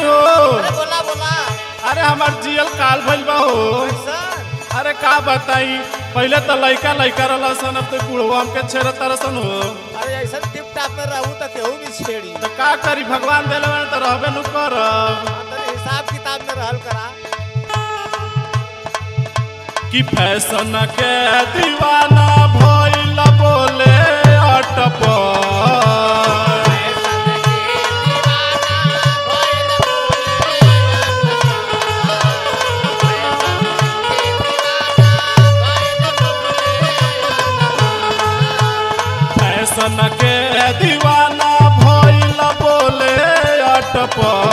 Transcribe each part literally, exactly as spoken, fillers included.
हो। अरे बोला बोला। अरे हमार जियल काल भइल बा हो। अरे का बताई, पहले तो लइका लइका रहल सन, अब तो बुढ़वा हमके छेड़ तरसन हो। अरे ऐसा टिप टाप में रहू तो केहू भी छेड़ी। तो का करी, भगवान देले बाने तो रहबे नु करब। तनी हिसाब किताब में रहल करा। कि फैशन के दीवाना भइल बोले अटप, फैशन के दीवाना भइल बोले अटप।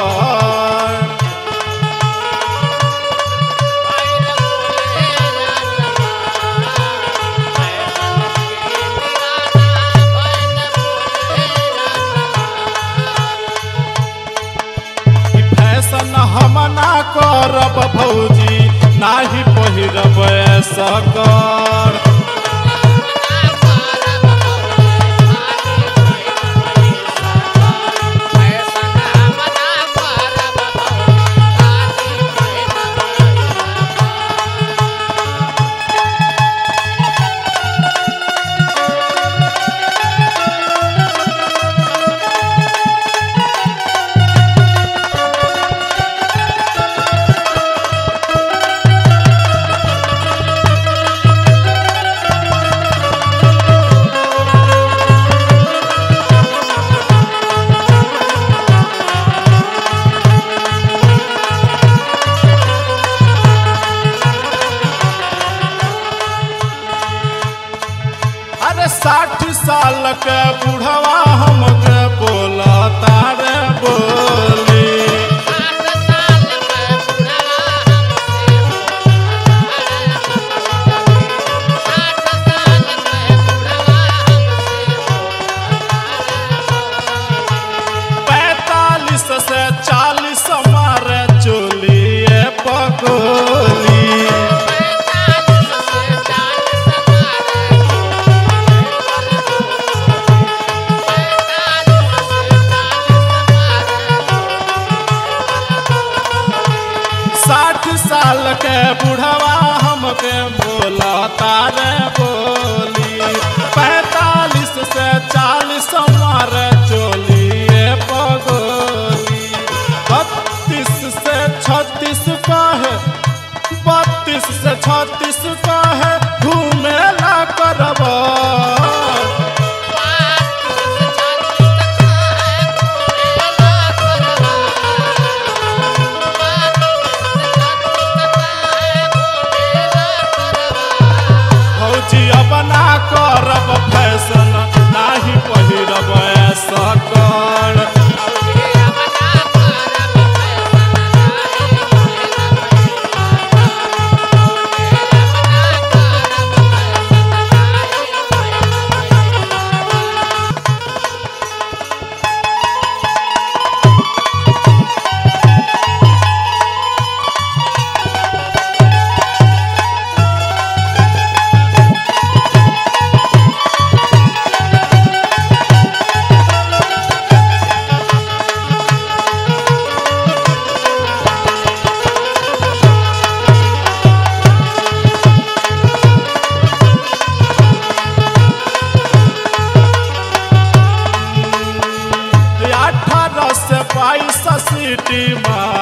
हम ना करब भौजी, नाही पहिरब ऐसा कर। साठ साल के बुढ़वा हमके बोला तारे बोली। पैतालीस से चालीस मारे चोलिए पकोली। साठ साल के बुढ़वा हमके बोला तारे बोली। पैतालीस से चालीस मारे चोलिए पगोली। बत्तीस से छत्तीस का है, बत्तीस से छत्तीस का है घूमे ला करब। बना करब फैशन, नाही पहिरब ऐसा कर। बाईस सीटी मार